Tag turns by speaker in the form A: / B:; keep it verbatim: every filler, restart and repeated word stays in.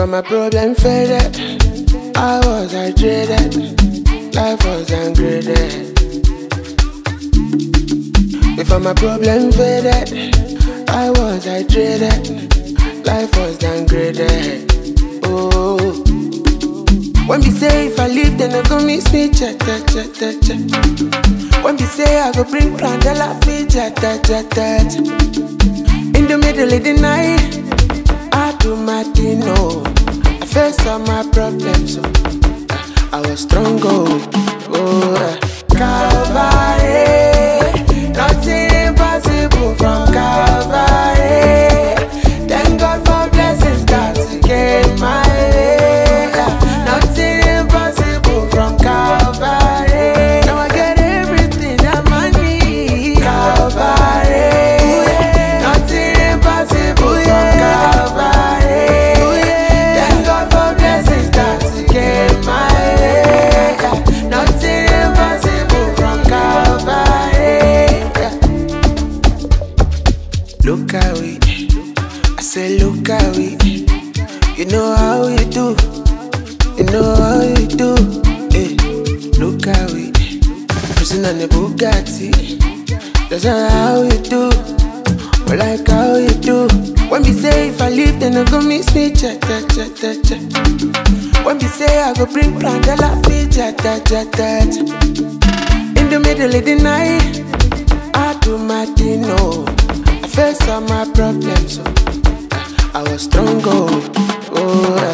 A: Before my problem faded, I was hydrated. Life was ungraded. Before my problem faded, I was hydrated. Life was downgraded. Oh, when we say if I leave, then I go miss me. Chat, chat, chat, chat, chat. When we say I go bring plan, they laugh me. Chat, chat, chat, chat. In the middle of the night, I do my thing. Oh, I face all my problems. So I was strong. Oh, oh, Calvary, nothing impossible from Calvary. Thank God for blessings that came my way. Nothing impossible from Calvary. Now I get everything that I need. Calvary, nothing impossible from Calvary. Thank God for blessings that came my way. Nothing impossible from Calvary. Look at we, I say look at we. You know how we do, you know how we do. Hey, look at we, prison on the Bugatti. That's not how we do, but like how we do. When we say if I leave, then I go miss me. Chat, chat, chat, chat, chat. When we say I go bring plan, they laugh me. Chat, chat, chat, chat. In the middle of the night, I do my thing. Oh, I face all my problems. So I was strong. Oh, oh.